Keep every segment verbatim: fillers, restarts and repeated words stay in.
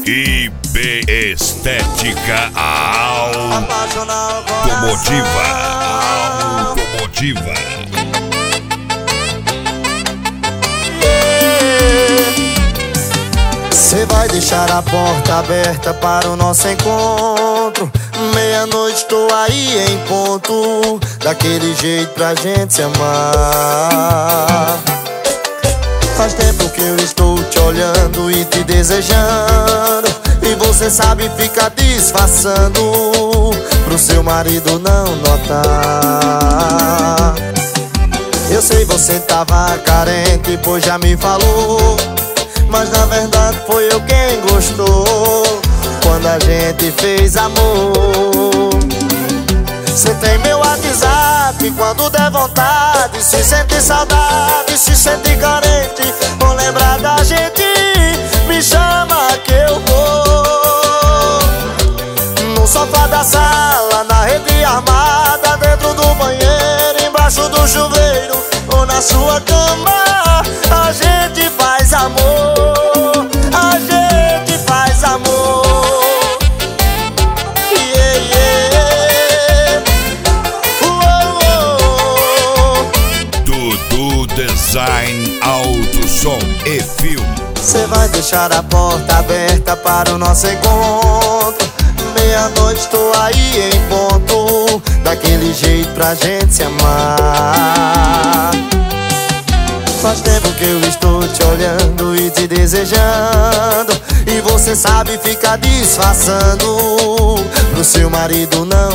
I B Estética Automotiva. Automotiva. Cê vai deixar a porta aberta para o nosso encontro. Meia-noite tô aí em ponto, daquele jeito pra gente se amar. Faz tempo que eu estou te olhando e te desejando, e você sabe ficar disfarçando pro seu marido não notar. Eu sei você tava carente, pois já me falou, mas na verdade foi eu quem gostou quando a gente fez amor. Cê tem meu WhatsApp, quando der vontade, se sente saudade, se sente carente, ou lembrar da gente, me chama que eu vou. No sofá da sala, na rede armada, dentro do banheiro, embaixo do chuveiro, ou na sua cama, a gente faz amor, a gente faz amor. Yeah, yeah. Uou, uou. Dudu Design, Auto, Som e Filme. Cê vai deixar a porta aberta para o nosso encontro. Meia-noite tô aí em ponto, daquele jeito pra gente se amar. Faz tempo que eu estou te olhando e te desejando, e você sabe ficar disfarçando pro seu marido não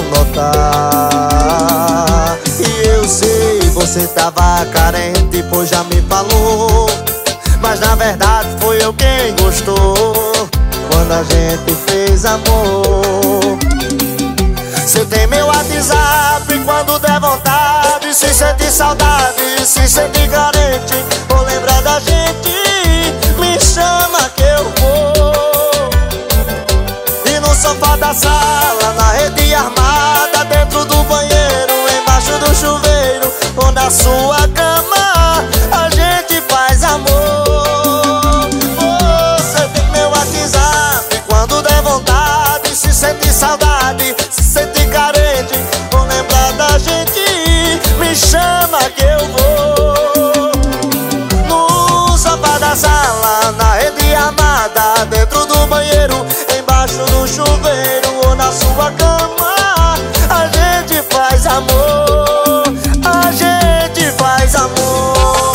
notar. E eu sei, você tava carente, pois já me falou, mas na verdade foi eu quem gostou quando a gente fez amor. Cê tem meu WhatsApp, quando der vontade, se sente saudade, se sente carente, ou lembrar da gente, me chama que eu vou. E no sofá da sala, na rede armada, dentro do banheiro, embaixo do chuveiro, ou na sua cama, a gente faz amor. Você tem meu WhatsApp, quando der vontade, se sente saudade, se sente carente, ou lembrar da gente, me chama que eu vou. No sofá da sala, na rede armada, dentro do banheiro, embaixo do chuveiro, ou na sua cama, a gente faz amor, a gente faz amor.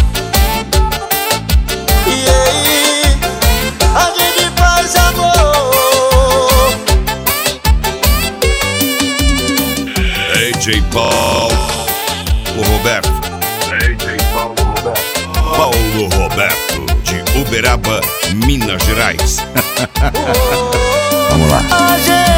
E aí, a gente faz amor. D J Paulo Roberto. D J Paulo Roberto. Paulo Roberto, de Uberaba, Minas Gerais. Vamos lá.